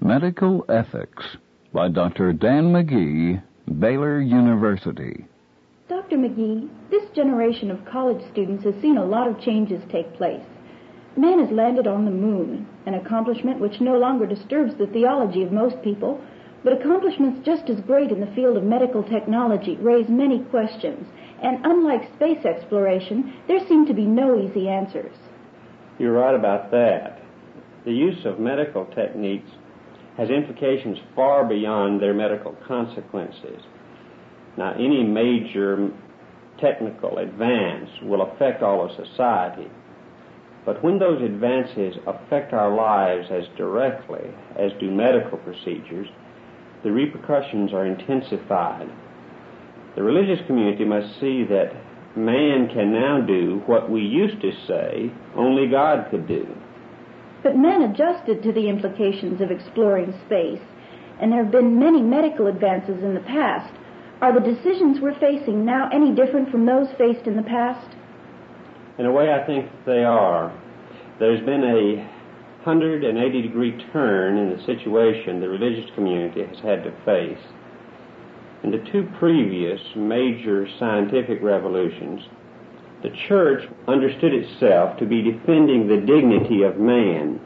Medical Ethics by Dr. Dan McGee, Baylor University. Dr. McGee, this generation of college students has seen a lot of changes take place. Man has landed on the moon, an accomplishment which no longer disturbs the theology of most people, but accomplishments just as great in the field of medical technology raise many questions, and unlike space exploration, there seem to be no easy answers. You're right about that. The use of medical techniques has implications far beyond their medical consequences. Now, any major technical advance will affect all of society, but when those advances affect our lives as directly as do medical procedures, the repercussions are intensified. The religious community must see that man can now do what we used to say only God could do. But man adjusted to the implications of exploring space, and there have been many medical advances in the past. Are the decisions we're facing now any different from those faced in the past? In a way, I think they are. There's been a 180-degree turn in the situation the religious community has had to face. In the two previous major scientific revolutions, the church understood itself to be defending the dignity of man.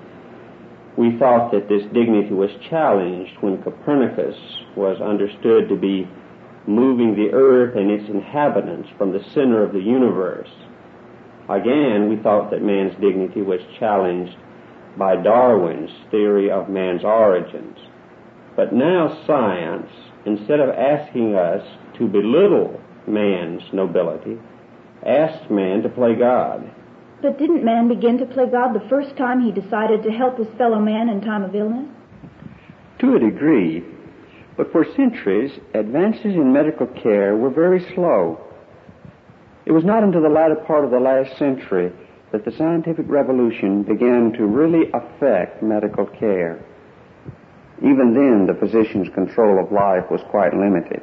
We thought that this dignity was challenged when Copernicus was understood to be moving the earth and its inhabitants from the center of the universe. Again, we thought that man's dignity was challenged by Darwin's theory of man's origins. But now science, instead of asking us to belittle man's nobility, asked man to play God. But didn't man begin to play God the first time he decided to help his fellow man in time of illness? To a degree, but for centuries, advances in medical care were very slow. It was not until the latter part of the last century that the scientific revolution began to really affect medical care. Even then, the physician's control of life was quite limited.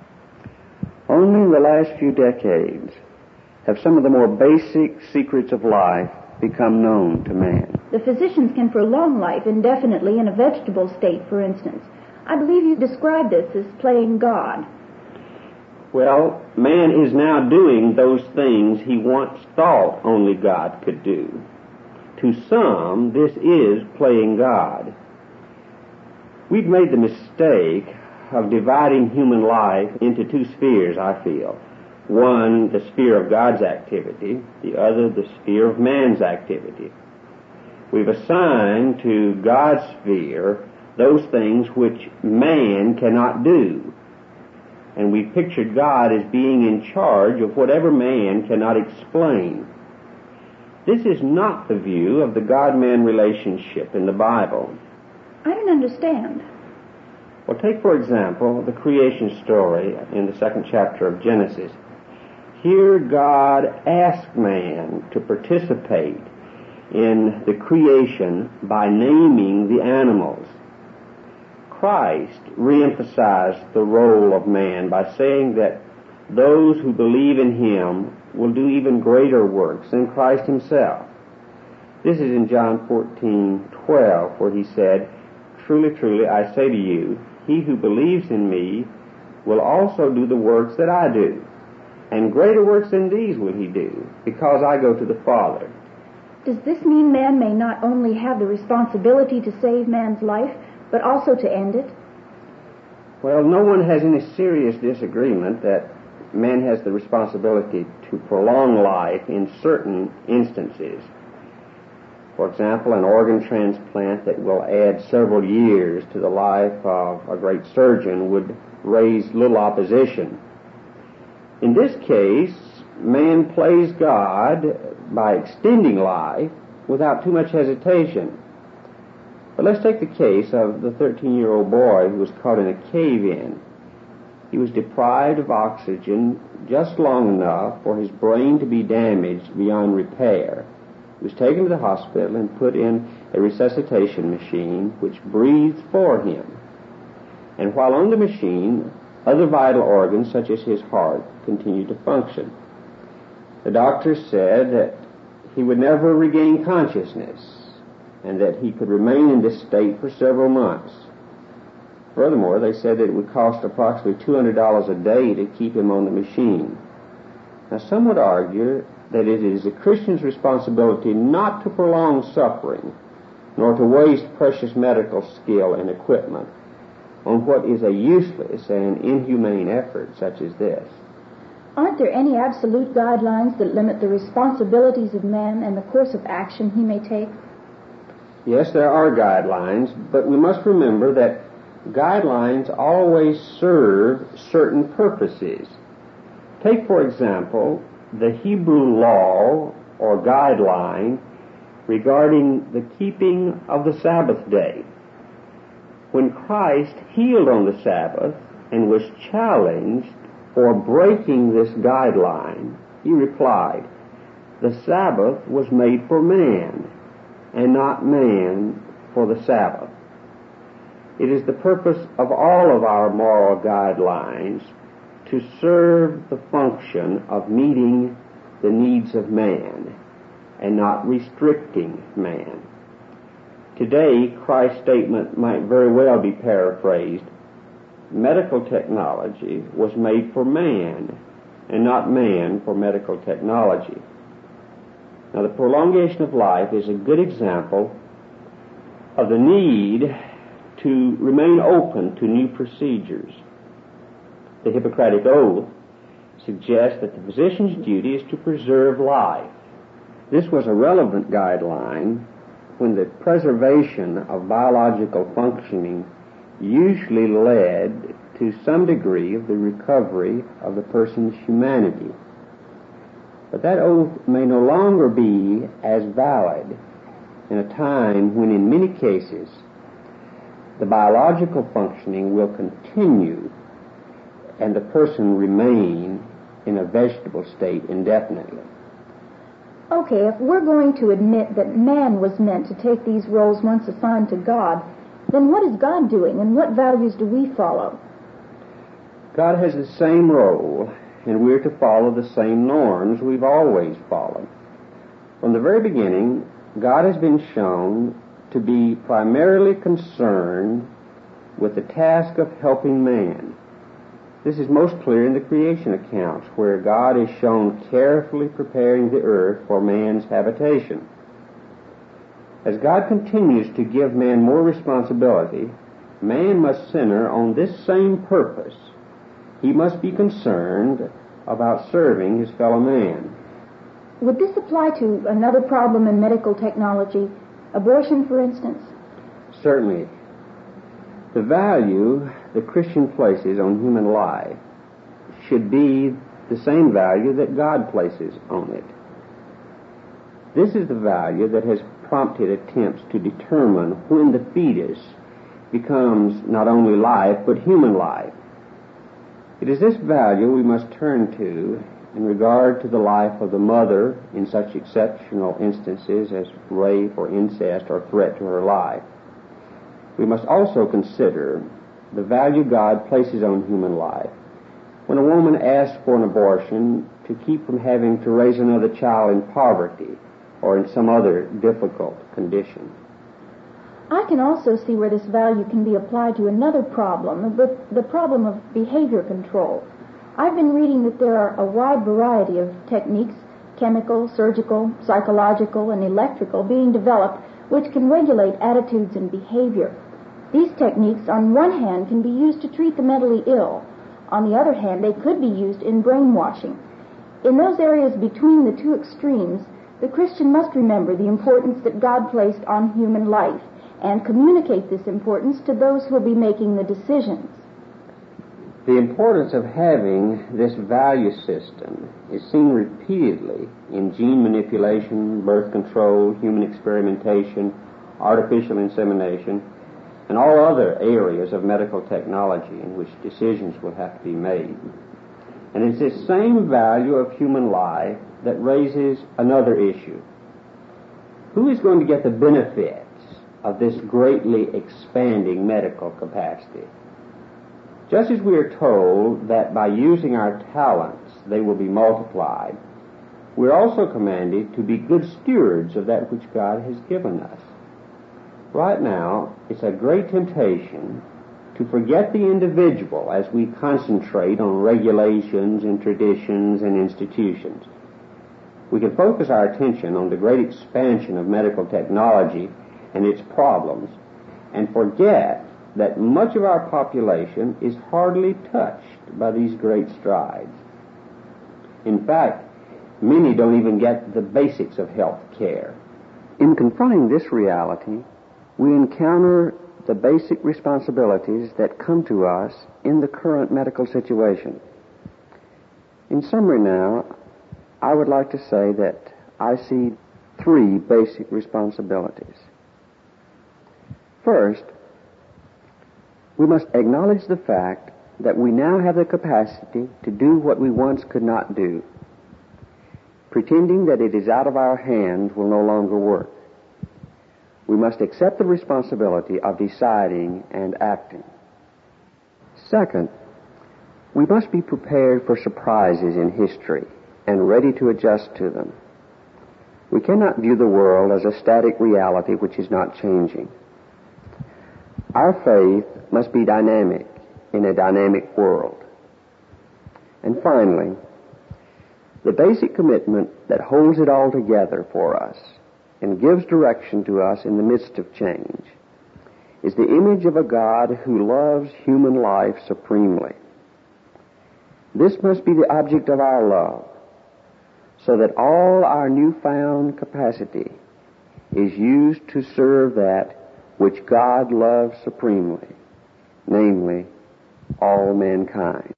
Only in the last few decades have some of the more basic secrets of life become known to man. The physicians can prolong life indefinitely in a vegetable state, for instance. I believe you described this as playing God. Well, man is now doing those things he once thought only God could do. To some, this is playing God. We've made the mistake of dividing human life into two spheres, I feel. One, the sphere of God's activity, the other, the sphere of man's activity. We've assigned to God's sphere those things which man cannot do. And we've pictured God as being in charge of whatever man cannot explain. This is not the view of the God-man relationship in the Bible. I don't understand. Well, take, for example, the creation story in the second chapter of Genesis. Here God asked man to participate in the creation by naming the animals. Christ reemphasized the role of man by saying that those who believe in him will do even greater works than Christ himself. This is in John 14:12, where he said, "Truly, truly, I say to you, he who believes in me will also do the works that I do. And greater works than these will he do, because I go to the Father." Does this mean man may not only have the responsibility to save man's life, but also to end it? Well, no one has any serious disagreement that man has the responsibility to prolong life in certain instances. For example, an organ transplant that will add several years to the life of a great surgeon would raise little opposition. In this case, man plays God by extending life without too much hesitation. But let's take the case of the 13-year-old boy who was caught in a cave-in. He was deprived of oxygen just long enough for his brain to be damaged beyond repair. He was taken to the hospital and put in a resuscitation machine which breathed for him. And while on the machine, other vital organs, such as his heart, continued to function. The doctor said that he would never regain consciousness. and that he could remain in this state for several months. Furthermore, they said that it would cost approximately $200 a day to keep him on the machine. Now, some would argue that it is a Christian's responsibility not to prolong suffering, nor to waste precious medical skill and equipment on what is a useless and inhumane effort such as this. Aren't there any absolute guidelines that limit the responsibilities of man and the course of action he may take? Yes, there are guidelines, but we must remember that guidelines always serve certain purposes. Take, for example, the Hebrew law or guideline regarding the keeping of the Sabbath day. When Christ healed on the Sabbath and was challenged for breaking this guideline, he replied, "The Sabbath was made for man, and not man for the Sabbath." It is the purpose of all of our moral guidelines to serve the function of meeting the needs of man and not restricting man. Today, Christ's statement might very well be paraphrased, medical technology was made for man and not man for medical technology. Now, the prolongation of life is a good example of the need to remain open to new procedures. The Hippocratic Oath suggests that the physician's duty is to preserve life. This was a relevant guideline when the preservation of biological functioning usually led to some degree of the recovery of the person's humanity. But that oath may no longer be as valid in a time when in many cases the biological functioning will continue and the person remain in a vegetable state indefinitely. Okay, if we're going to admit that man was meant to take these roles once assigned to God, then what is God doing and what values do we follow? God has the same role, and we're to follow the same norms we've always followed. From the very beginning, God has been shown to be primarily concerned with the task of helping man. This is most clear in the creation accounts, where God is shown carefully preparing the earth for man's habitation. As God continues to give man more responsibility, man must center on this same purpose. He must be concerned about serving his fellow man. Would this apply to another problem in medical technology, abortion, for instance? Certainly. The value the Christian places on human life should be the same value that God places on it. This is the value that has prompted attempts to determine when the fetus becomes not only life, but human life. It is this value we must turn to in regard to the life of the mother in such exceptional instances as rape or incest or threat to her life. We must also consider the value God places on human life when a woman asks for an abortion to keep from having to raise another child in poverty or in some other difficult condition. I can also see where this value can be applied to another problem, the problem of behavior control. I've been reading that there are a wide variety of techniques, chemical, surgical, psychological, and electrical, being developed which can regulate attitudes and behavior. These techniques, on one hand, can be used to treat the mentally ill. On the other hand, they could be used in brainwashing. In those areas between the two extremes, the Christian must remember the importance that God placed on human life and communicate this importance to those who will be making the decisions. The importance of having this value system is seen repeatedly in gene manipulation, birth control, human experimentation, artificial insemination, and all other areas of medical technology in which decisions will have to be made. And it's this same value of human life that raises another issue. Who is going to get the benefits of this greatly expanding medical capacity? Just as we are told that by using our talents they will be multiplied, we're also commanded to be good stewards of that which God has given us. Right now, it's a great temptation to forget the individual as we concentrate on regulations and traditions and institutions. We can focus our attention on the great expansion of medical technology and its problems and forget that much of our population is hardly touched by these great strides. In fact, many don't even get the basics of health care. In confronting this reality, we encounter the basic responsibilities that come to us in the current medical situation. In summary now, I would like to say that I see 3 basic responsibilities. First, we must acknowledge the fact that we now have the capacity to do what we once could not do. Pretending that it is out of our hands will no longer work. We must accept the responsibility of deciding and acting. Second, we must be prepared for surprises in history and ready to adjust to them. We cannot view the world as a static reality which is not changing. Our faith must be dynamic in a dynamic world. And finally, the basic commitment that holds it all together for us and gives direction to us in the midst of change is the image of a God who loves human life supremely. This must be the object of our love, so that all our newfound capacity is used to serve that which God loves supremely, namely, all mankind.